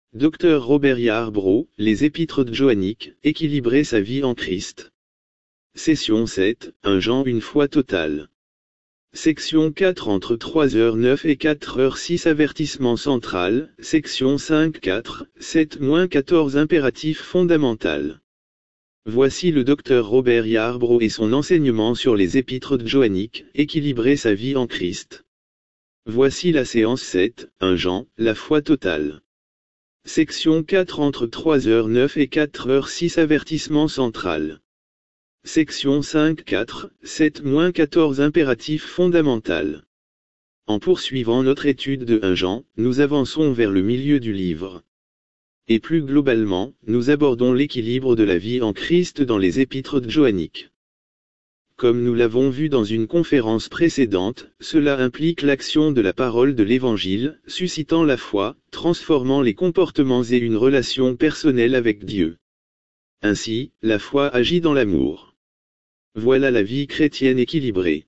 Dr Robert Yarbrough, Les Épîtres joanniques, équilibrer sa vie en Christ. Session 7, un Jean une foi totale. Section 4 entre 3h09 et 4h06 avertissement central, section 5 4, 7-14 impératif fondamental. Voici le docteur Robert Yarbrough et son enseignement sur les Épîtres joanniques, équilibrer sa vie en Christ. Voici la séance 7, 1 Jean, la foi totale. Section 4 entre 3h09 et 4h06 avertissement central. Section 5 4, 7-14 impératif fondamental. En poursuivant notre étude de 1 Jean, nous avançons vers le milieu du livre. Et plus globalement, nous abordons l'équilibre de la vie en Christ dans les Épîtres joanniques. Comme nous l'avons vu dans une conférence précédente, cela implique l'action de la parole de l'Évangile, suscitant la foi, transformant les comportements et une relation personnelle avec Dieu. Ainsi, la foi agit dans l'amour. Voilà la vie chrétienne équilibrée.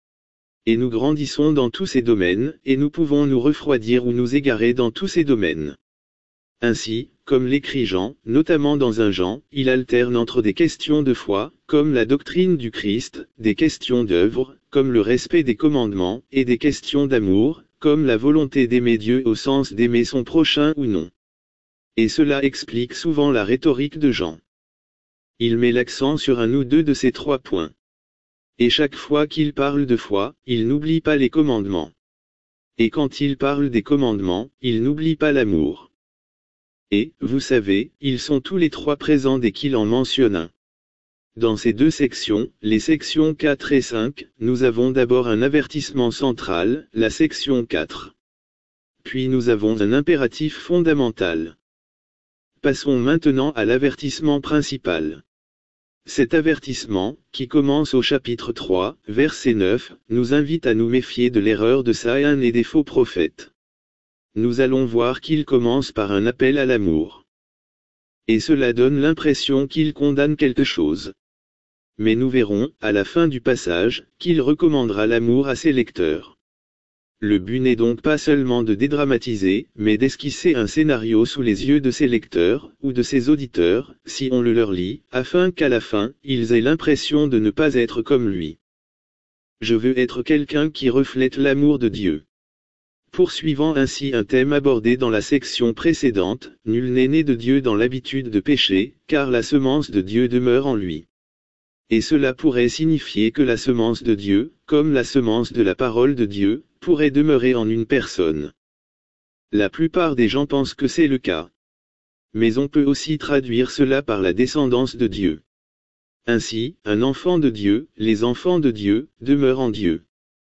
Et nous grandissons dans tous ces domaines, et nous pouvons nous refroidir ou nous égarer dans tous ces domaines. Ainsi, comme l'écrit Jean, notamment dans 1 Jean, il alterne entre des questions de foi, comme la doctrine du Christ, des questions d'œuvre, comme le respect des commandements, et des questions d'amour, comme la volonté d'aimer Dieu au sens d'aimer son prochain ou non. Et cela explique souvent la rhétorique de Jean. Il met l'accent sur un ou deux de ces 3 points. Et chaque fois qu'il parle de foi, il n'oublie pas les commandements. Et quand il parle des commandements, il n'oublie pas l'amour. Et, vous savez, ils sont tous les 3 présents dès qu'il en mentionne un. Dans ces 2 sections, les sections 4 et 5, nous avons d'abord un avertissement central, la section 4. Puis nous avons un impératif fondamental. Passons maintenant à l'avertissement principal. Cet avertissement, qui commence au chapitre 3, verset 9, nous invite à nous méfier de l'erreur de Satan et des faux prophètes. Nous allons voir qu'il commence par un appel à l'amour. Et cela donne l'impression qu'il condamne quelque chose. Mais nous verrons, à la fin du passage, qu'il recommandera l'amour à ses lecteurs. Le but n'est donc pas seulement de dédramatiser, mais d'esquisser un scénario sous les yeux de ses lecteurs, ou de ses auditeurs, si on le leur lit, afin qu'à la fin, ils aient l'impression de ne pas être comme lui. Je veux être quelqu'un qui reflète l'amour de Dieu. Poursuivant ainsi un thème abordé dans la section précédente, nul n'est né de Dieu dans l'habitude de pécher, car la semence de Dieu demeure en lui. Et cela pourrait signifier que la semence de Dieu, comme la semence de la parole de Dieu, pourrait demeurer en une personne. La plupart des gens pensent que c'est le cas. Mais on peut aussi traduire cela par la descendance de Dieu. Ainsi, un enfant de Dieu, les enfants de Dieu, demeurent en Dieu.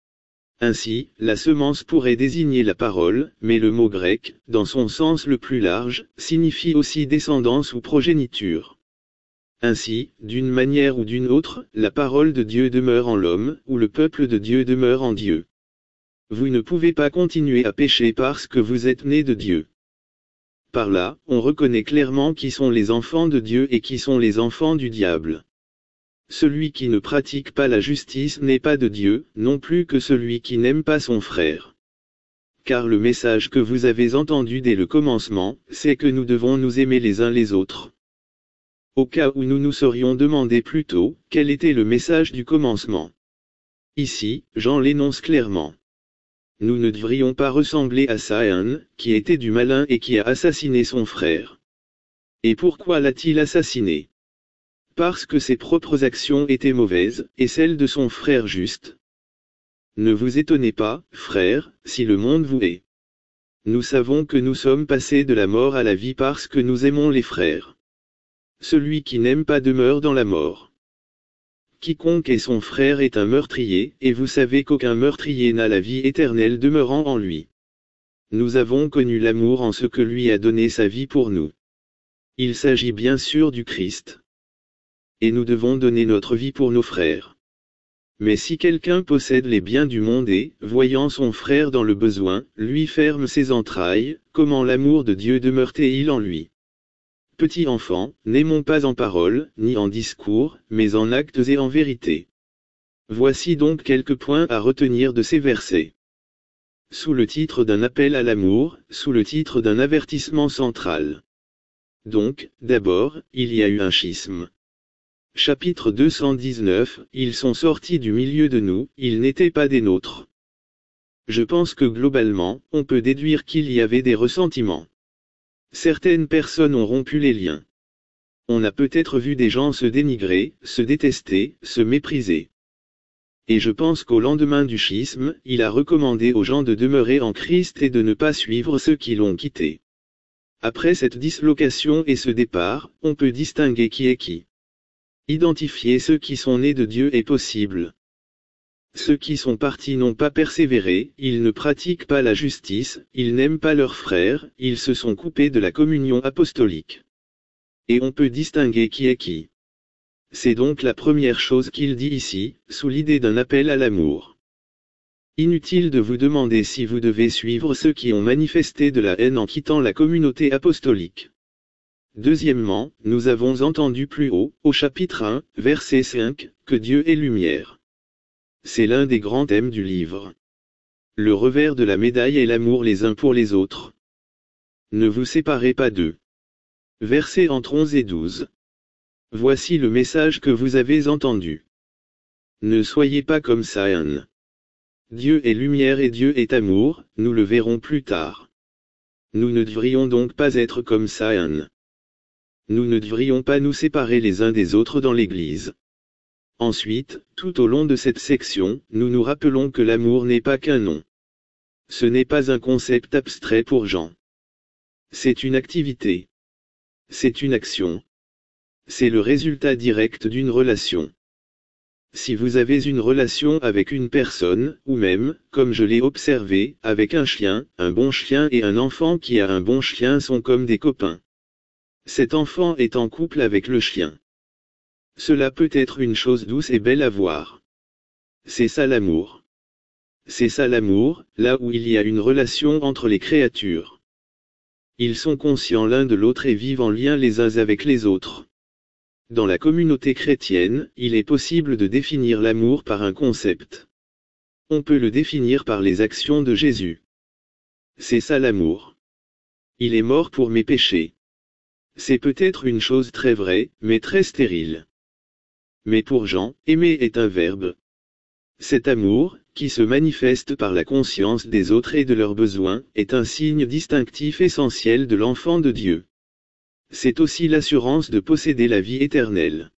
Ainsi, la semence pourrait désigner la parole, mais le mot grec, dans son sens le plus large, signifie aussi descendance ou progéniture. Ainsi, d'une manière ou d'une autre, la parole de Dieu demeure en l'homme, ou le peuple de Dieu demeure en Dieu. Vous ne pouvez pas continuer à pécher parce que vous êtes né de Dieu. Par là, on reconnaît clairement qui sont les enfants de Dieu et qui sont les enfants du diable. Celui qui ne pratique pas la justice n'est pas de Dieu, non plus que celui qui n'aime pas son frère. Car le message que vous avez entendu dès le commencement, c'est que nous devons nous aimer les uns les autres. Au cas où nous nous serions demandé plus tôt, quel était le message du commencement. Ici, Jean l'énonce clairement. Nous ne devrions pas ressembler à Satan, qui était du malin et qui a assassiné son frère. Et pourquoi l'a-t-il assassiné? Parce que ses propres actions étaient mauvaises, et celles de son frère justes. Ne vous étonnez pas, frères, si le monde vous hait. Nous savons que nous sommes passés de la mort à la vie parce que nous aimons les frères. Celui qui n'aime pas demeure dans la mort. Quiconque est son frère est un meurtrier, et vous savez qu'aucun meurtrier n'a la vie éternelle demeurant en lui. Nous avons connu l'amour en ce que lui a donné sa vie pour nous. Il s'agit bien sûr du Christ. Et nous devons donner notre vie pour nos frères. Mais si quelqu'un possède les biens du monde et, voyant son frère dans le besoin, lui ferme ses entrailles, comment l'amour de Dieu demeure-t-il en lui? Petits enfants, n'aimons pas en parole, ni en discours, mais en actes et en vérité. Voici donc quelques points à retenir de ces versets. sous le titre d'un appel à l'amour, sous le titre d'un avertissement central. Donc, d'abord, il y a eu un schisme. Chapitre 219, ils sont sortis du milieu de nous, ils n'étaient pas des nôtres. Je pense que globalement, on peut déduire qu'il y avait des ressentiments. Certaines personnes ont rompu les liens. On a peut-être vu des gens se dénigrer, se détester, se mépriser. Et je pense qu'au lendemain du schisme, il a recommandé aux gens de demeurer en Christ et de ne pas suivre ceux qui l'ont quitté. Après cette dislocation et ce départ, on peut distinguer qui est qui. Identifier ceux qui sont nés de Dieu est possible. Ceux qui sont partis n'ont pas persévéré, ils ne pratiquent pas la justice, ils n'aiment pas leurs frères, ils se sont coupés de la communion apostolique. Et on peut distinguer qui est qui. C'est donc la première chose qu'il dit ici, sous l'idée d'un appel à l'amour. Inutile de vous demander si vous devez suivre ceux qui ont manifesté de la haine en quittant la communauté apostolique. Deuxièmement, nous avons entendu plus haut, au chapitre 1, verset 5, que Dieu est lumière. C'est l'un des grands thèmes du livre. Le revers de la médaille est l'amour les uns pour les autres. Ne vous séparez pas d'eux. Versets entre 11 et 12. Voici le message que vous avez entendu. Ne soyez pas comme Caïn. Dieu est lumière et Dieu est amour, nous le verrons plus tard. Nous ne devrions donc pas être comme Caïn. Nous ne devrions pas nous séparer les uns des autres dans l'Église. Ensuite, tout au long de cette section, nous nous rappelons que l'amour n'est pas qu'un nom. Ce n'est pas un concept abstrait pour Jean. C'est une activité. C'est une action. C'est le résultat direct d'une relation. Si vous avez une relation avec une personne, ou même, comme je l'ai observé, avec un chien, un bon chien et un enfant qui a un bon chien sont comme des copains. Cet enfant est en couple avec le chien. Cela peut être une chose douce et belle à voir. C'est ça l'amour. C'est ça l'amour, là où il y a une relation entre les créatures. Ils sont conscients l'un de l'autre et vivent en lien les uns avec les autres. Dans la communauté chrétienne, il est possible de définir l'amour par un concept. On peut le définir par les actions de Jésus. C'est ça l'amour. Il est mort pour mes péchés. C'est peut-être une chose très vraie, mais très stérile. Mais pour Jean, aimer est un verbe. Cet amour, qui se manifeste par la conscience des autres et de leurs besoins, est un signe distinctif essentiel de l'enfant de Dieu. C'est aussi l'assurance de posséder la vie éternelle.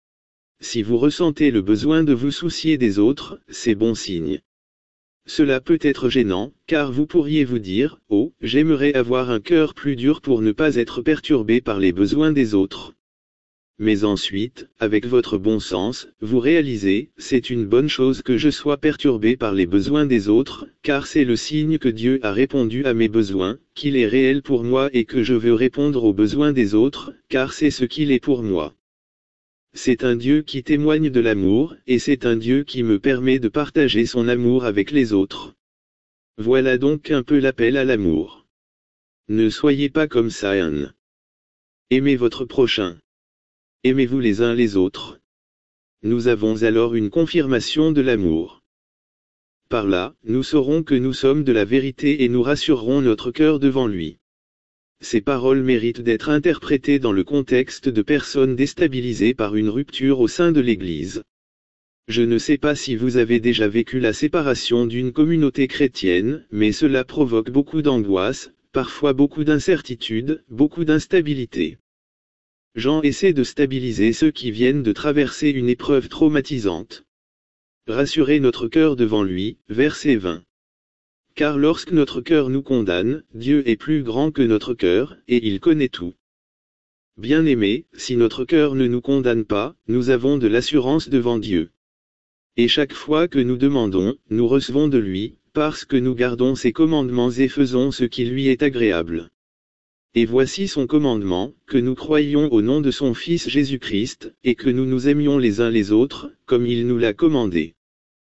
Si vous ressentez le besoin de vous soucier des autres, c'est bon signe. Cela peut être gênant, car vous pourriez vous dire, « Oh, j'aimerais avoir un cœur plus dur pour ne pas être perturbé par les besoins des autres. » Mais ensuite, avec votre bon sens, vous réalisez, c'est une bonne chose que je sois perturbé par les besoins des autres, car c'est le signe que Dieu a répondu à mes besoins, qu'il est réel pour moi et que je veux répondre aux besoins des autres, car c'est ce qu'il est pour moi. C'est un Dieu qui témoigne de l'amour, et c'est un Dieu qui me permet de partager son amour avec les autres. Voilà donc un peu l'appel à l'amour. Ne soyez pas comme Caïn. Aimez votre prochain. Aimez-vous les uns les autres. Nous avons alors une confirmation de l'amour. Par là, nous saurons que nous sommes de la vérité et nous rassurerons notre cœur devant lui. Ces paroles méritent d'être interprétées dans le contexte de personnes déstabilisées par une rupture au sein de l'Église. Je ne sais pas si vous avez déjà vécu la séparation d'une communauté chrétienne, mais cela provoque beaucoup d'angoisse, parfois beaucoup d'incertitude, beaucoup d'instabilité. Jean essaie de stabiliser ceux qui viennent de traverser une épreuve traumatisante. Rassurez notre cœur devant lui, verset 20. Car lorsque notre cœur nous condamne, Dieu est plus grand que notre cœur, et il connaît tout. Bien-aimés, si notre cœur ne nous condamne pas, nous avons de l'assurance devant Dieu. Et chaque fois que nous demandons, nous recevons de lui, parce que nous gardons ses commandements et faisons ce qui lui est agréable. Et voici son commandement, que nous croyions au nom de son Fils Jésus-Christ, et que nous nous aimions les uns les autres, comme il nous l'a commandé.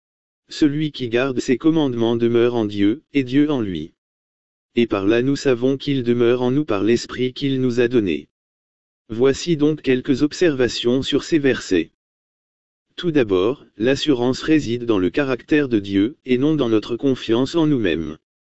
Celui qui garde ses commandements demeure en Dieu, et Dieu en lui. Et par là nous savons qu'il demeure en nous par l'Esprit qu'il nous a donné. Voici donc quelques observations sur ces versets. Tout d'abord, l'assurance réside dans le caractère de Dieu, et non dans notre confiance en nous-mêmes.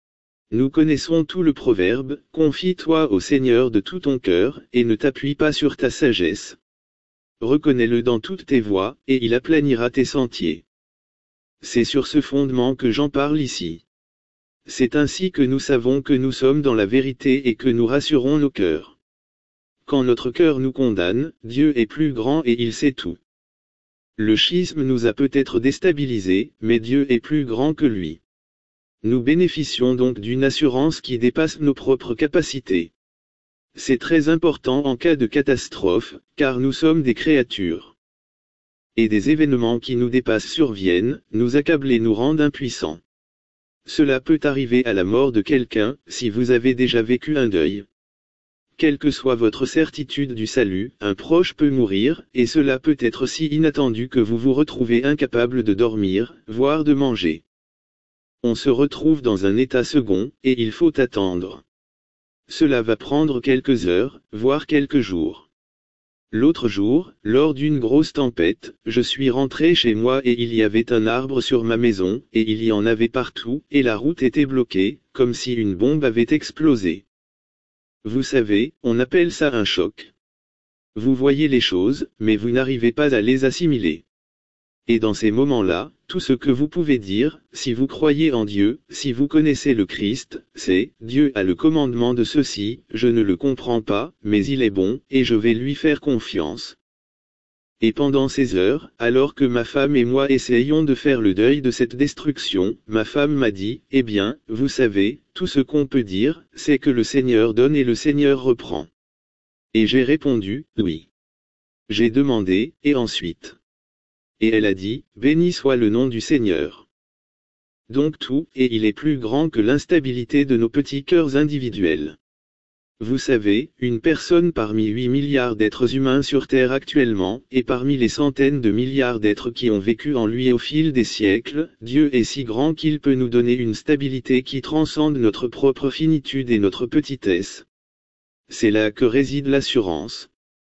Nous connaissons tout le proverbe, confie-toi au Seigneur de tout ton cœur, et ne t'appuie pas sur ta sagesse. Reconnais-le dans toutes tes voies, et il aplanira tes sentiers. C'est sur ce fondement que j'en parle ici. C'est ainsi que nous savons que nous sommes dans la vérité et que nous rassurons nos cœurs. Quand notre cœur nous condamne, Dieu est plus grand et il sait tout. Le schisme nous a peut-être déstabilisés, mais Dieu est plus grand que lui. Nous bénéficions donc d'une assurance qui dépasse nos propres capacités. C'est très important en cas de catastrophe, car nous sommes des créatures. Et des événements qui nous dépassent surviennent, nous accablent et nous rendent impuissants. Cela peut arriver à la mort de quelqu'un, si vous avez déjà vécu un deuil. Quelle que soit votre certitude du salut, un proche peut mourir, et cela peut être si inattendu que vous vous retrouvez incapable de dormir, voire de manger. On se retrouve dans un état second, et il faut attendre. Cela va prendre quelques heures, voire quelques jours. L'autre jour, lors d'une grosse tempête, je suis rentré chez moi et il y avait un arbre sur ma maison, et il y en avait partout, et la route était bloquée, comme si une bombe avait explosé. Vous savez, on appelle ça un choc. Vous voyez les choses, mais vous n'arrivez pas à les assimiler. Et dans ces moments-là, tout ce que vous pouvez dire, si vous croyez en Dieu, si vous connaissez le Christ, c'est « Dieu a le commandement de ceci, je ne le comprends pas, mais il est bon, et je vais lui faire confiance ». Et pendant ces heures, alors que ma femme et moi essayions de faire le deuil de cette destruction, ma femme m'a dit « Eh bien, vous savez, tout ce qu'on peut dire, c'est que le Seigneur donne et le Seigneur reprend ». Et j'ai répondu « Oui ». J'ai demandé « Et ensuite ?» Et elle a dit, béni soit le nom du Seigneur. Donc tout, et il est plus grand que l'instabilité de nos petits cœurs individuels. Vous savez, une personne parmi 8 milliards d'êtres humains sur Terre actuellement, et parmi les centaines de milliards d'êtres qui ont vécu en lui au fil des siècles, Dieu est si grand qu'il peut nous donner une stabilité qui transcende notre propre finitude et notre petitesse. C'est là que réside l'assurance.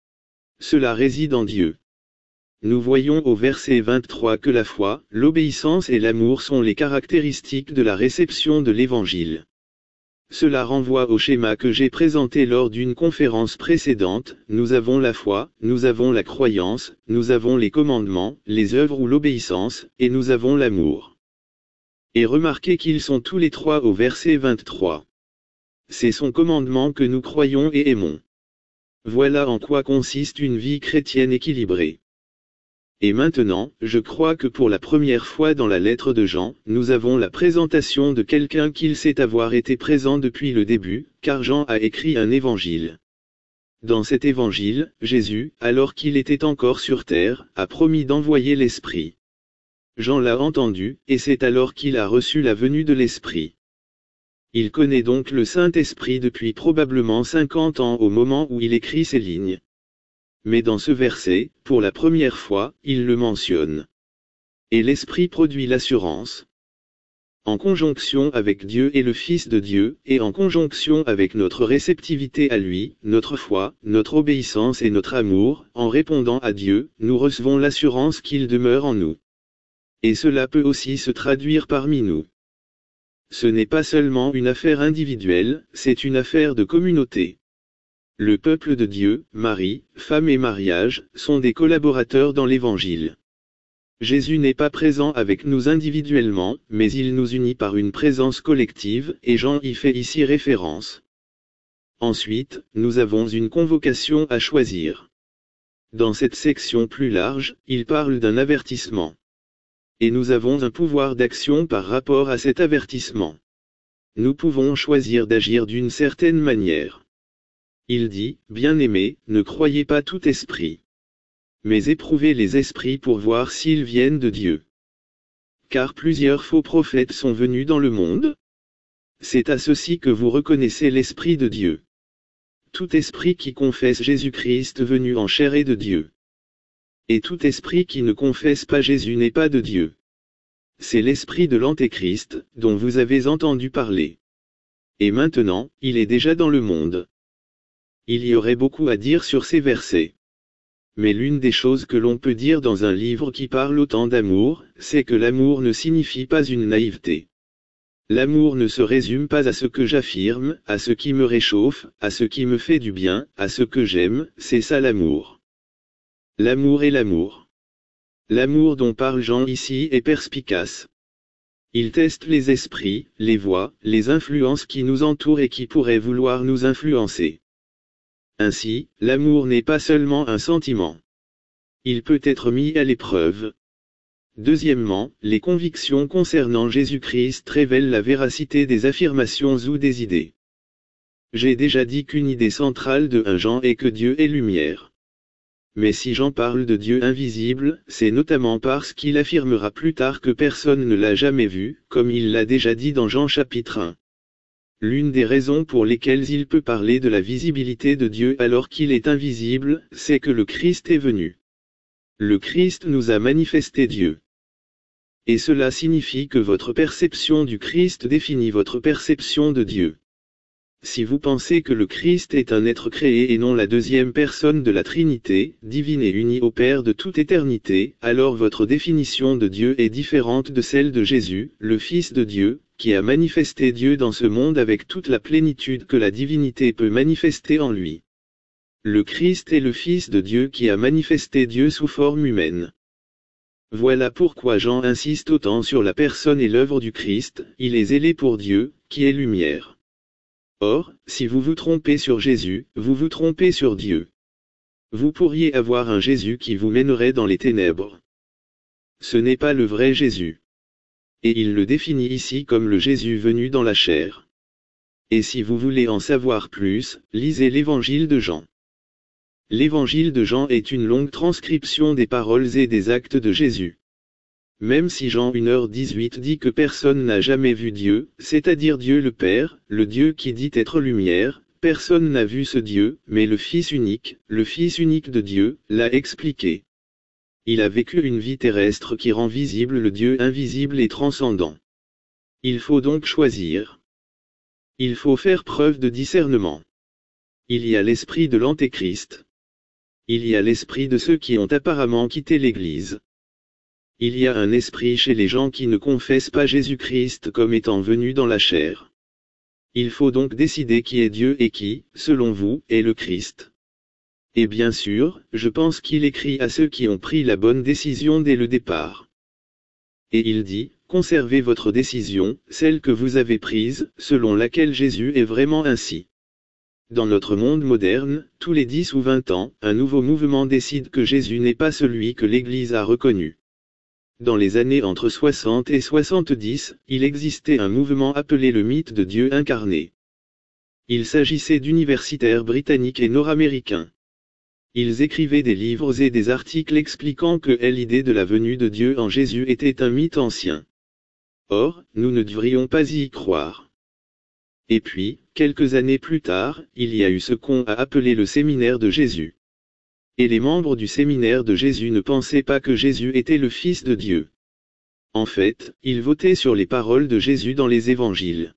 Cela réside en Dieu. Nous voyons au verset 23 que la foi, l'obéissance et l'amour sont les caractéristiques de la réception de l'Évangile. Cela renvoie au schéma que j'ai présenté lors d'une conférence précédente, nous avons la foi, nous avons la croyance, nous avons les commandements, les œuvres ou l'obéissance, et nous avons l'amour. Et remarquez qu'ils sont tous les trois au verset 23. C'est son commandement que nous croyons et aimons. Voilà en quoi consiste une vie chrétienne équilibrée. Et maintenant, je crois que pour la première fois dans la lettre de Jean, nous avons la présentation de quelqu'un qu'il sait avoir été présent depuis le début, car Jean a écrit un évangile. Dans cet évangile, Jésus, alors qu'il était encore sur terre, a promis d'envoyer l'Esprit. Jean l'a entendu, et c'est alors qu'il a reçu la venue de l'Esprit. Il connaît donc le Saint-Esprit depuis probablement 50 ans au moment où il écrit ces lignes. Mais dans ce verset, pour la première fois, il le mentionne. Et l'Esprit produit l'assurance. En conjonction avec Dieu et le Fils de Dieu, et en conjonction avec notre réceptivité à lui, notre foi, notre obéissance et notre amour, en répondant à Dieu, nous recevons l'assurance qu'il demeure en nous. Et cela peut aussi se traduire parmi nous. Ce n'est pas seulement une affaire individuelle, c'est une affaire de communauté. Le peuple de Dieu, mari, femme et mariage, sont des collaborateurs dans l'Évangile. Jésus n'est pas présent avec nous individuellement, mais il nous unit par une présence collective, et Jean y fait ici référence. Ensuite, nous avons une convocation à choisir. Dans cette section plus large, il parle d'un avertissement. Et nous avons un pouvoir d'action par rapport à cet avertissement. Nous pouvons choisir d'agir d'une certaine manière. Il dit, bien-aimés, ne croyez pas tout esprit. Mais éprouvez les esprits pour voir s'ils viennent de Dieu. Car plusieurs faux prophètes sont venus dans le monde. C'est à ceci que vous reconnaissez l'Esprit de Dieu. Tout esprit qui confesse Jésus-Christ venu en chair est de Dieu. Et tout esprit qui ne confesse pas Jésus n'est pas de Dieu. C'est l'esprit de l'Antéchrist, dont vous avez entendu parler. Et maintenant, il est déjà dans le monde. Il y aurait beaucoup à dire sur ces versets. Mais l'une des choses que l'on peut dire dans un livre qui parle autant d'amour, c'est que l'amour ne signifie pas une naïveté. L'amour ne se résume pas à ce que j'affirme, à ce qui me réchauffe, à ce qui me fait du bien, à ce que j'aime, c'est ça l'amour. L'amour est l'amour. L'amour dont parle Jean ici est perspicace. Il teste les esprits, les voies, les influences qui nous entourent et qui pourraient vouloir nous influencer. Ainsi, l'amour n'est pas seulement un sentiment. Il peut être mis à l'épreuve. Deuxièmement, les convictions concernant Jésus-Christ révèlent la véracité des affirmations ou des idées. J'ai déjà dit qu'une idée centrale de 1 Jean est que Dieu est lumière. Mais si Jean parle de Dieu invisible, c'est notamment parce qu'il affirmera plus tard que personne ne l'a jamais vu, comme il l'a déjà dit dans Jean chapitre 1. L'une des raisons pour lesquelles il peut parler de la visibilité de Dieu alors qu'il est invisible, c'est que le Christ est venu. Le Christ nous a manifesté Dieu. Et cela signifie que votre perception du Christ définit votre perception de Dieu. Si vous pensez que le Christ est un être créé et non la deuxième personne de la Trinité, divine et unie au Père de toute éternité, alors votre définition de Dieu est différente de celle de Jésus, le Fils de Dieu, qui a manifesté Dieu dans ce monde avec toute la plénitude que la divinité peut manifester en lui. Le Christ est le Fils de Dieu qui a manifesté Dieu sous forme humaine. Voilà pourquoi Jean insiste autant sur la personne et l'œuvre du Christ, il est zélé pour Dieu, qui est lumière. Or, si vous vous trompez sur Jésus, vous vous trompez sur Dieu. Vous pourriez avoir un Jésus qui vous mènerait dans les ténèbres. Ce n'est pas le vrai Jésus. Et il le définit ici comme le Jésus venu dans la chair. Et si vous voulez en savoir plus, lisez l'Évangile de Jean. L'Évangile de Jean est une longue transcription des paroles et des actes de Jésus. Même si Jean 1h18 dit que personne n'a jamais vu Dieu, c'est-à-dire Dieu le Père, le Dieu qui dit être lumière, personne n'a vu ce Dieu, mais le Fils unique de Dieu, l'a expliqué. Il a vécu une vie terrestre qui rend visible le Dieu invisible et transcendant. Il faut donc choisir. Il faut faire preuve de discernement. Il y a l'esprit de l'Antéchrist. Il y a l'esprit de ceux qui ont apparemment quitté l'Église. Il y a un esprit chez les gens qui ne confessent pas Jésus-Christ comme étant venu dans la chair. Il faut donc décider qui est Dieu et qui, selon vous, est le Christ. Et bien sûr, je pense qu'il écrit à ceux qui ont pris la bonne décision dès le départ. Et il dit, conservez votre décision, celle que vous avez prise, selon laquelle Jésus est vraiment ainsi. Dans notre monde moderne, tous les 10 ou 20 ans, un nouveau mouvement décide que Jésus n'est pas celui que l'Église a reconnu. Dans les années entre 60 et 70, il existait un mouvement appelé le mythe de Dieu incarné. Il s'agissait d'universitaires britanniques et nord-américains. Ils écrivaient des livres et des articles expliquant que l'idée de la venue de Dieu en Jésus était un mythe ancien. Or, nous ne devrions pas y croire. Et puis, quelques années plus tard, il y a eu ce qu'on a appelé le séminaire de Jésus. Et les membres du séminaire de Jésus ne pensaient pas que Jésus était le Fils de Dieu. En fait, ils votaient sur les paroles de Jésus dans les évangiles.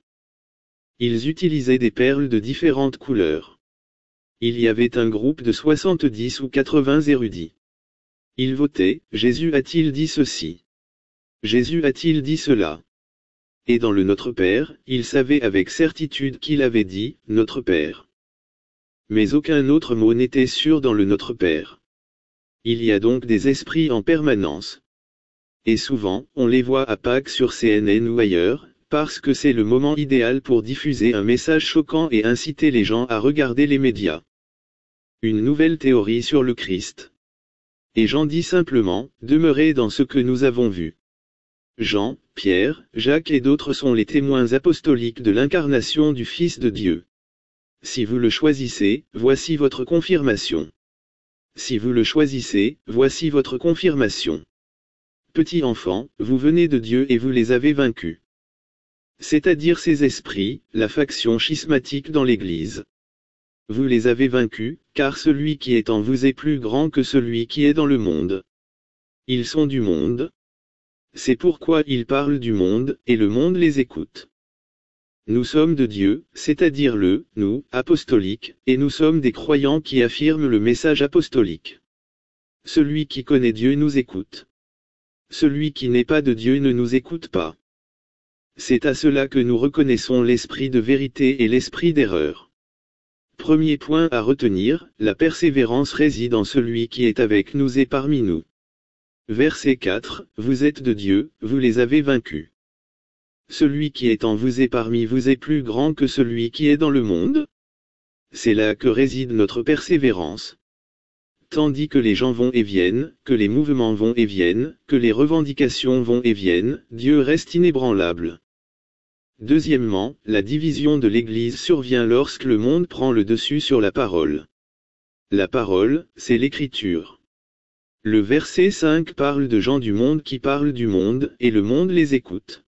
Ils utilisaient des perles de différentes couleurs. Il y avait un groupe de 70 ou 80 érudits. Ils votaient, Jésus a-t-il dit ceci? Jésus a-t-il dit cela? Et dans le Notre Père, ils savaient avec certitude qu'il avait dit, Notre Père. Mais aucun autre mot n'était sûr dans le Notre Père. Il y a donc des esprits en permanence. Et souvent, on les voit à Pâques sur CNN ou ailleurs, parce que c'est le moment idéal pour diffuser un message choquant et inciter les gens à regarder les médias. Une nouvelle théorie sur le Christ. Et Jean dit simplement, demeurez dans ce que nous avons vu. Jean, Pierre, Jacques et d'autres sont les témoins apostoliques de l'incarnation du Fils de Dieu. Si vous le choisissez, voici votre confirmation. Si vous le choisissez, voici votre confirmation. Petits enfants, vous venez de Dieu et vous les avez vaincus. C'est-à-dire ces esprits, la faction schismatique dans l'Église. Vous les avez vaincus, car celui qui est en vous est plus grand que celui qui est dans le monde. Ils sont du monde. C'est pourquoi ils parlent du monde, et le monde les écoute. Nous sommes de Dieu, c'est-à-dire nous, apostolique, et nous sommes des croyants qui affirment le message apostolique. Celui qui connaît Dieu nous écoute. Celui qui n'est pas de Dieu ne nous écoute pas. C'est à cela que nous reconnaissons l'esprit de vérité et l'esprit d'erreur. Premier point à retenir, la persévérance réside en celui qui est avec nous et parmi nous. Verset 4, vous êtes de Dieu, vous les avez vaincus. Celui qui est en vous et parmi vous est plus grand que celui qui est dans le monde. C'est là que réside notre persévérance. Tandis que les gens vont et viennent, que les mouvements vont et viennent, que les revendications vont et viennent, Dieu reste inébranlable. Deuxièmement, la division de l'Église survient lorsque le monde prend le dessus sur la parole. La parole, c'est l'Écriture. Le verset 5 parle de gens du monde qui parlent du monde, et le monde les écoute.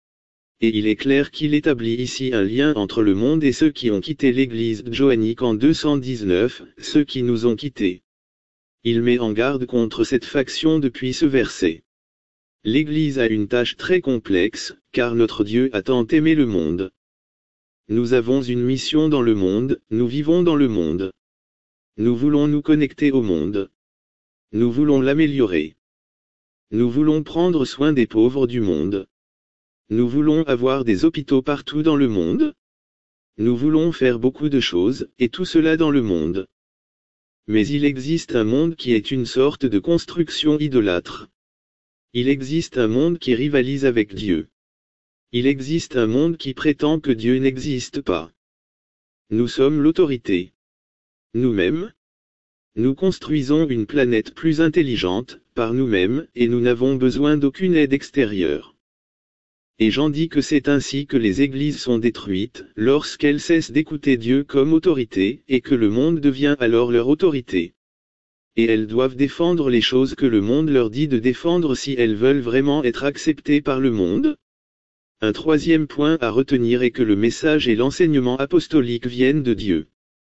Et il est clair qu'il établit ici un lien entre le monde et ceux qui ont quitté l'Église johannique en 219, ceux qui nous ont quittés. Il met en garde contre cette faction depuis ce verset. L'Église a une tâche très complexe, car notre Dieu a tant aimé le monde. Nous avons une mission dans le monde, nous vivons dans le monde. Nous voulons nous connecter au monde. Nous voulons l'améliorer. Nous voulons prendre soin des pauvres du monde. Nous voulons avoir des hôpitaux partout dans le monde. Nous voulons faire beaucoup de choses, et tout cela dans le monde. Mais il existe un monde qui est une sorte de construction idolâtre. Il existe un monde qui rivalise avec Dieu. Il existe un monde qui prétend que Dieu n'existe pas. Nous sommes l'autorité. Nous-mêmes. Nous construisons une planète plus intelligente, par nous-mêmes, et nous n'avons besoin d'aucune aide extérieure. Et j'en dis que c'est ainsi que les églises sont détruites, lorsqu'elles cessent d'écouter Dieu comme autorité, et que le monde devient alors leur autorité. Et elles doivent défendre les choses que le monde leur dit de défendre si elles veulent vraiment être acceptées par le monde. Un troisième point à retenir est que le message et l'enseignement apostolique viennent de Dieu.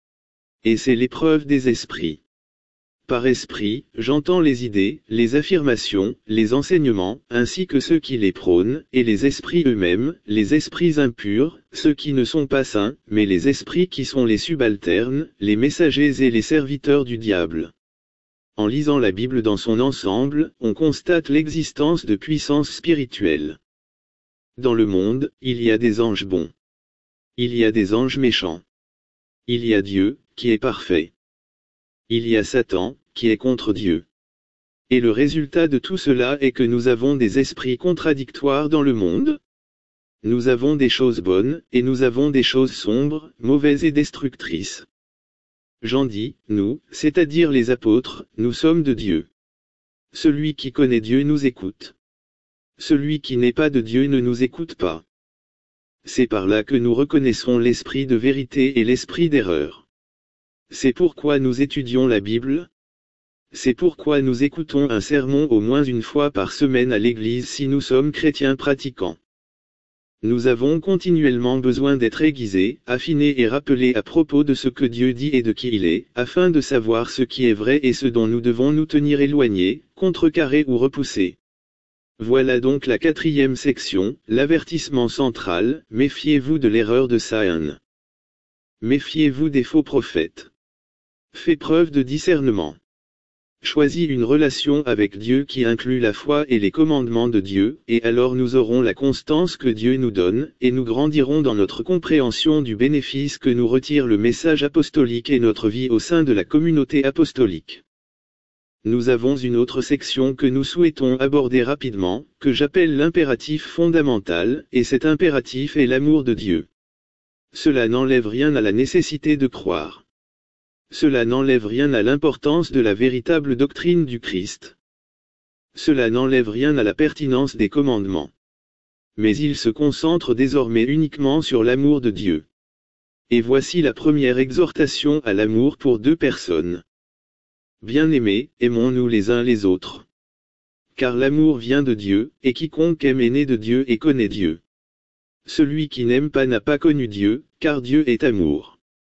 Et c'est l'épreuve des esprits. Par esprit, j'entends les idées, les affirmations, les enseignements, ainsi que ceux qui les prônent, et les esprits eux-mêmes, les esprits impurs, ceux qui ne sont pas saints, mais les esprits qui sont les subalternes, les messagers et les serviteurs du diable. En lisant la Bible dans son ensemble, on constate l'existence de puissances spirituelles. Dans le monde, il y a des anges bons. Il y a des anges méchants. Il y a Dieu, qui est parfait. Il y a Satan, qui est contre Dieu. Et le résultat de tout cela est que nous avons des esprits contradictoires dans le monde. Nous avons des choses bonnes, et nous avons des choses sombres, mauvaises et destructrices. J'en dis, nous, c'est-à-dire les apôtres, nous sommes de Dieu. Celui qui connaît Dieu nous écoute. Celui qui n'est pas de Dieu ne nous écoute pas. C'est par là que nous reconnaissons l'esprit de vérité et l'esprit d'erreur. C'est pourquoi nous étudions la Bible. C'est pourquoi nous écoutons un sermon au moins une fois par semaine à l'église si nous sommes chrétiens pratiquants. Nous avons continuellement besoin d'être aiguisés, affinés et rappelés à propos de ce que Dieu dit et de qui il est, afin de savoir ce qui est vrai et ce dont nous devons nous tenir éloignés, contrecarrés ou repoussés. Voilà donc la quatrième section, l'avertissement central, méfiez-vous de l'erreur de Satan. Méfiez-vous des faux prophètes. Fais preuve de discernement. Choisis une relation avec Dieu qui inclut la foi et les commandements de Dieu, et alors nous aurons la constance que Dieu nous donne, et nous grandirons dans notre compréhension du bénéfice que nous retire le message apostolique et notre vie au sein de la communauté apostolique. Nous avons une autre section que nous souhaitons aborder rapidement, que j'appelle l'impératif fondamental, et cet impératif est l'amour de Dieu. Cela n'enlève rien à la nécessité de croire. Cela n'enlève rien à l'importance de la véritable doctrine du Christ. Cela n'enlève rien à la pertinence des commandements. Mais il se concentre désormais uniquement sur l'amour de Dieu. Et voici la première exhortation à l'amour pour deux personnes. Bien-aimés, aimons-nous les uns les autres. Car l'amour vient de Dieu, et quiconque aime est né de Dieu et connaît Dieu. Celui qui n'aime pas n'a pas connu Dieu, car Dieu est amour.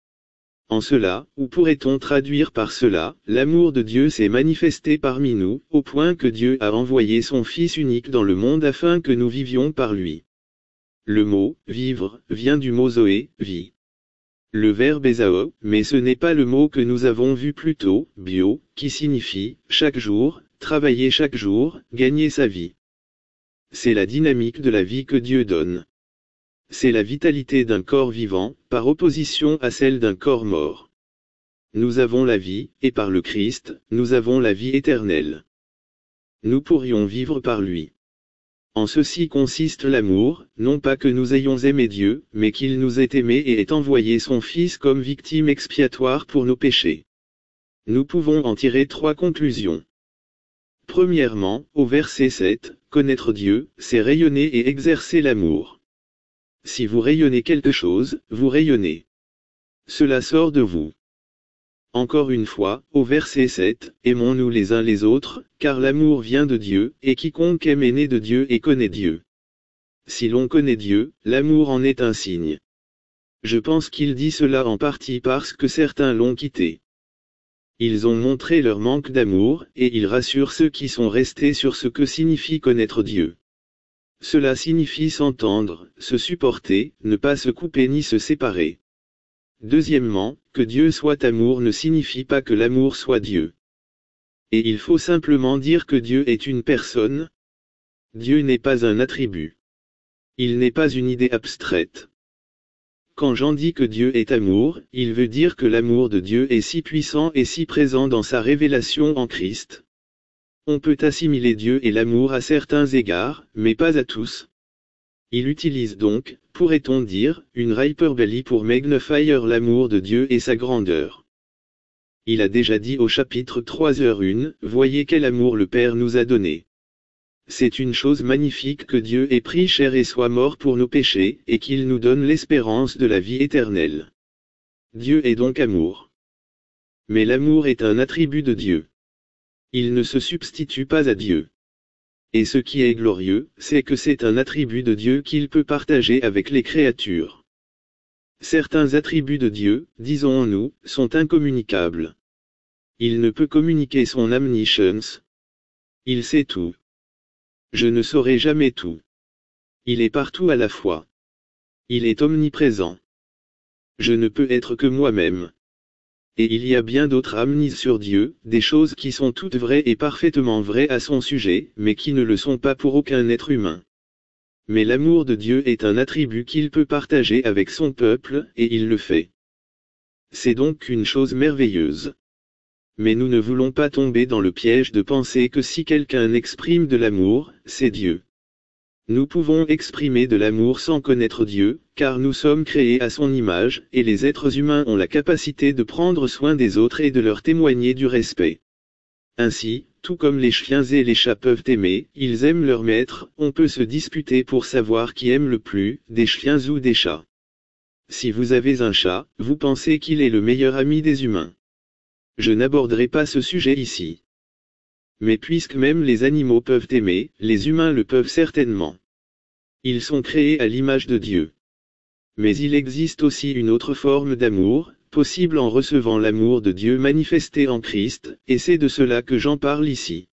En cela, ou pourrait-on traduire par cela, l'amour de Dieu s'est manifesté parmi nous, au point que Dieu a envoyé son Fils unique dans le monde afin que nous vivions par lui. Le mot « vivre » vient du mot zoé, vie. Le verbe est zao, mais ce n'est pas le mot que nous avons vu plus tôt, bio, qui signifie « chaque jour », travailler chaque jour, gagner sa vie. C'est la dynamique de la vie que Dieu donne. c'est la vitalité d'un corps vivant, par opposition à celle d'un corps mort. Nous avons la vie, et par le Christ, nous avons la vie éternelle. Nous pourrions vivre par lui. En ceci consiste l'amour, non pas que nous ayons aimé Dieu, mais qu'il nous ait aimés et ait envoyé son Fils comme victime expiatoire pour nos péchés. Nous pouvons en tirer 3 conclusions. Premièrement, au verset 7, connaître Dieu, c'est rayonner et exercer l'amour. Si vous rayonnez quelque chose, vous rayonnez. Cela sort de vous. Encore une fois, au verset 7, aimons-nous les uns les autres, car l'amour vient de Dieu, et quiconque aime est né de Dieu et connaît Dieu. Si l'on connaît Dieu, l'amour en est un signe. Je pense qu'il dit cela en partie parce que certains l'ont quitté. Ils ont montré leur manque d'amour, et il rassure ceux qui sont restés sur ce que signifie connaître Dieu. Cela signifie s'entendre, se supporter, ne pas se couper ni se séparer. Deuxièmement, que Dieu soit amour ne signifie pas que l'amour soit Dieu. Et il faut simplement dire que Dieu est une personne. Dieu n'est pas un attribut. Il n'est pas une idée abstraite. Quand Jean dit que Dieu est amour, il veut dire que l'amour de Dieu est si puissant et si présent dans sa révélation en Christ. On peut assimiler Dieu et l'amour à certains égards, mais pas à tous. Il utilise donc, pourrait-on dire, une hyperbole pour magnifier l'amour de Dieu et sa grandeur. Il a déjà dit au chapitre 3h1, voyez quel amour le Père nous a donné. C'est une chose magnifique que Dieu ait pris chair et soit mort pour nos péchés, et qu'il nous donne l'espérance de la vie éternelle. Dieu est donc amour. Mais l'amour est un attribut de Dieu. Il ne se substitue pas à Dieu. Et ce qui est glorieux, c'est que c'est un attribut de Dieu qu'il peut partager avec les créatures. Certains attributs de Dieu, disons-nous, sont incommunicables. Il ne peut communiquer son omniscience. Il sait tout. Je ne saurai jamais tout. Il est partout à la fois. Il est omniprésent. Je ne peux être que moi-même. Et il y a bien d'autres amnises sur Dieu, des choses qui sont toutes vraies et parfaitement vraies à son sujet, mais qui ne le sont pas pour aucun être humain. Mais l'amour de Dieu est un attribut qu'il peut partager avec son peuple, et il le fait. C'est donc une chose merveilleuse. Mais nous ne voulons pas tomber dans le piège de penser que si quelqu'un exprime de l'amour, c'est Dieu. Nous pouvons exprimer de l'amour sans connaître Dieu, car nous sommes créés à son image, et les êtres humains ont la capacité de prendre soin des autres et de leur témoigner du respect. Ainsi, tout comme les chiens et les chats peuvent aimer, ils aiment leur maître, on peut se disputer pour savoir qui aime le plus, des chiens ou des chats. Si vous avez un chat, vous pensez qu'il est le meilleur ami des humains. Je n'aborderai pas ce sujet ici. Mais puisque même les animaux peuvent aimer, les humains le peuvent certainement. Ils sont créés à l'image de Dieu. Mais il existe aussi une autre forme d'amour, possible en recevant l'amour de Dieu manifesté en Christ, et c'est de cela que j'en parle ici.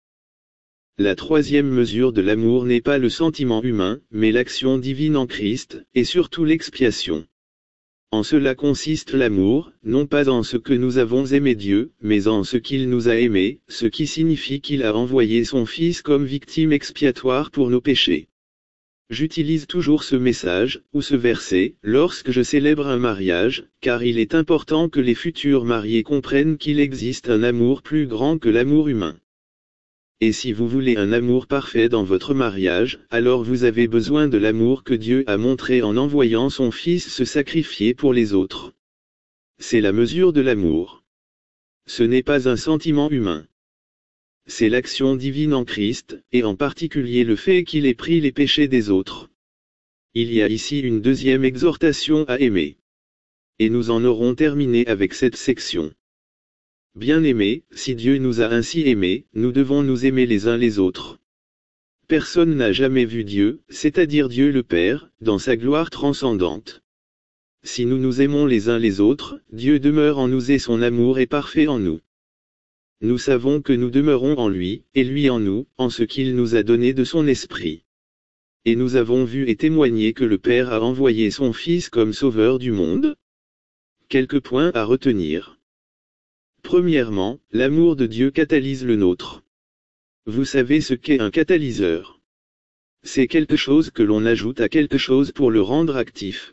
La troisième mesure de l'amour n'est pas le sentiment humain, mais l'action divine en Christ, et surtout l'expiation. En cela consiste l'amour, non pas en ce que nous avons aimé Dieu, mais en ce qu'il nous a aimés, ce qui signifie qu'il a envoyé son Fils comme victime expiatoire pour nos péchés. J'utilise toujours ce message, ou ce verset, lorsque je célèbre un mariage, car il est important que les futurs mariés comprennent qu'il existe un amour plus grand que l'amour humain. Et si vous voulez un amour parfait dans votre mariage, alors vous avez besoin de l'amour que Dieu a montré en envoyant son Fils se sacrifier pour les autres. C'est la mesure de l'amour. Ce n'est pas un sentiment humain. C'est l'action divine en Christ, et en particulier le fait qu'il ait pris les péchés des autres. Il y a ici une deuxième exhortation à aimer. Et nous en aurons terminé avec cette section. Bien-aimés, si Dieu nous a ainsi aimés, nous devons nous aimer les uns les autres. Personne n'a jamais vu Dieu, c'est-à-dire Dieu le Père, dans sa gloire transcendante. Si nous nous aimons les uns les autres, Dieu demeure en nous et son amour est parfait en nous. Nous savons que nous demeurons en lui, et lui en nous, en ce qu'il nous a donné de son esprit. Et nous avons vu et témoigné que le Père a envoyé son Fils comme sauveur du monde. Quelques points à retenir. Premièrement, l'amour de Dieu catalyse le nôtre. Vous savez ce qu'est un catalyseur. C'est quelque chose que l'on ajoute à quelque chose pour le rendre actif.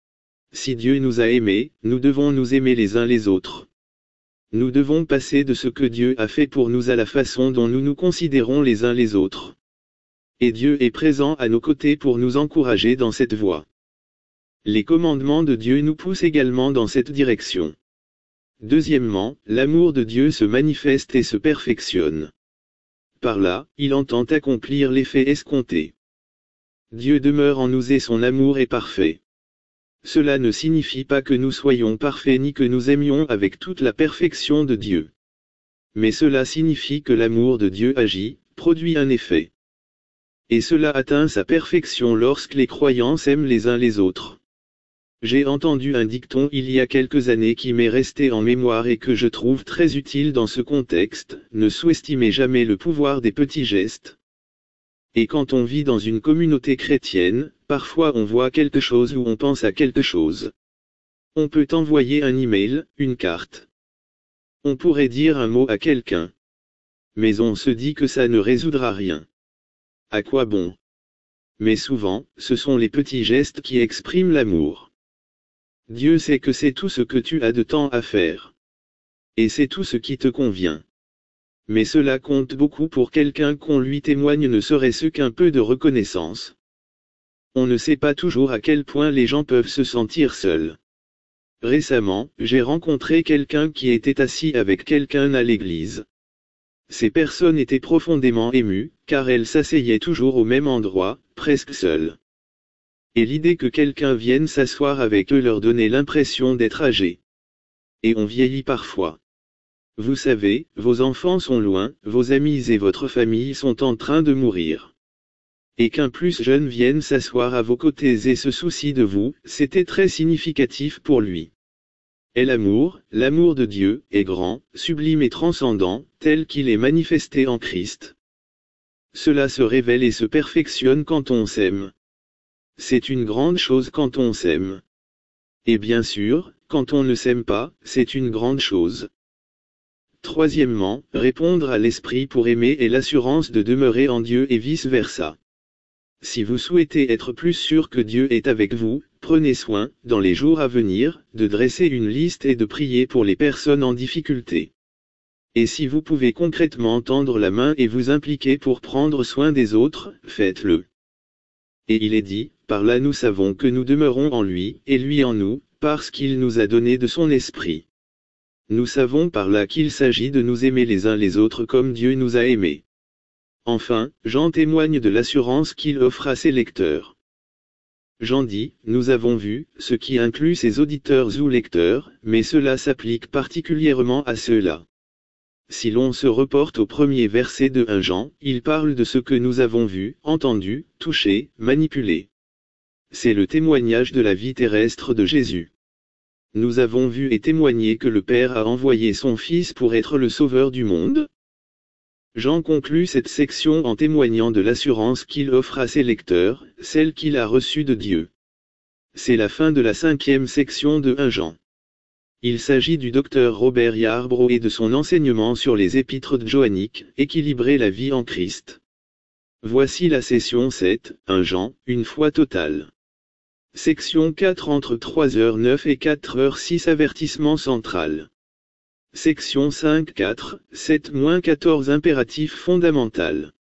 Si Dieu nous a aimés, nous devons nous aimer les uns les autres. Nous devons passer de ce que Dieu a fait pour nous à la façon dont nous nous considérons les uns les autres. Et Dieu est présent à nos côtés pour nous encourager dans cette voie. Les commandements de Dieu nous poussent également dans cette direction. Deuxièmement, l'amour de Dieu se manifeste et se perfectionne. Par là, il entend accomplir l'effet escompté. Dieu demeure en nous et son amour est parfait. Cela ne signifie pas que nous soyons parfaits ni que nous aimions avec toute la perfection de Dieu. Mais cela signifie que l'amour de Dieu agit, produit un effet. Et cela atteint sa perfection lorsque les croyants s'aiment les uns les autres. J'ai entendu un dicton il y a quelques années qui m'est resté en mémoire et que je trouve très utile dans ce contexte: ne sous-estimez jamais le pouvoir des petits gestes. Et quand on vit dans une communauté chrétienne, parfois on voit quelque chose ou on pense à quelque chose. On peut envoyer un email, une carte. On pourrait dire un mot à quelqu'un. Mais on se dit que ça ne résoudra rien. À quoi bon? Mais souvent, ce sont les petits gestes qui expriment l'amour. Dieu sait que c'est tout ce que tu as de temps à faire. Et c'est tout ce qui te convient. Mais cela compte beaucoup pour quelqu'un qu'on lui témoigne ne serait-ce qu'un peu de reconnaissance. On ne sait pas toujours à quel point les gens peuvent se sentir seuls. Récemment, j'ai rencontré quelqu'un qui était assis avec quelqu'un à l'église. Ces personnes étaient profondément émues, car elles s'asseyaient toujours au même endroit, presque seules. Et l'idée que quelqu'un vienne s'asseoir avec eux leur donnait l'impression d'être âgés. Et on vieillit parfois. Vous savez, vos enfants sont loin, vos amis et votre famille sont en train de mourir. Et qu'un plus jeune vienne s'asseoir à vos côtés et se soucie de vous, c'était très significatif pour lui. Et l'amour de Dieu, est grand, sublime et transcendant, tel qu'il est manifesté en Christ. Cela se révèle et se perfectionne quand on s'aime. C'est une grande chose quand on s'aime. Et bien sûr, quand on ne s'aime pas, c'est une grande chose. Troisièmement, répondre à l'Esprit pour aimer est l'assurance de demeurer en Dieu et vice-versa. Si vous souhaitez être plus sûr que Dieu est avec vous, prenez soin, dans les jours à venir, de dresser une liste et de prier pour les personnes en difficulté. Et si vous pouvez concrètement tendre la main et vous impliquer pour prendre soin des autres, faites-le. Et il est dit, par là nous savons que nous demeurons en lui, et lui en nous, parce qu'il nous a donné de son esprit. Nous savons par là qu'il s'agit de nous aimer les uns les autres comme Dieu nous a aimés. Enfin, Jean témoigne de l'assurance qu'il offre à ses lecteurs. Jean dit, nous avons vu, ce qui inclut ses auditeurs ou lecteurs, mais cela s'applique particulièrement à ceux-là. Si l'on se reporte au premier verset de 1 Jean, il parle de ce que nous avons vu, entendu, touché, manipulé. C'est le témoignage de la vie terrestre de Jésus. Nous avons vu et témoigné que le Père a envoyé son Fils pour être le Sauveur du monde. Jean conclut cette section en témoignant de l'assurance qu'il offre à ses lecteurs, celle qu'il a reçue de Dieu. C'est la fin de la 5e section de 1 Jean. Il s'agit du docteur Robert Yarbrough et de son enseignement sur les épîtres johanniques, équilibrer la vie en Christ. Voici la session 7, 1 Jean, une foi totale. Section 4 entre 3h09 et 4h06 avertissement central. Section 5 4, 7-14 impératif fondamental.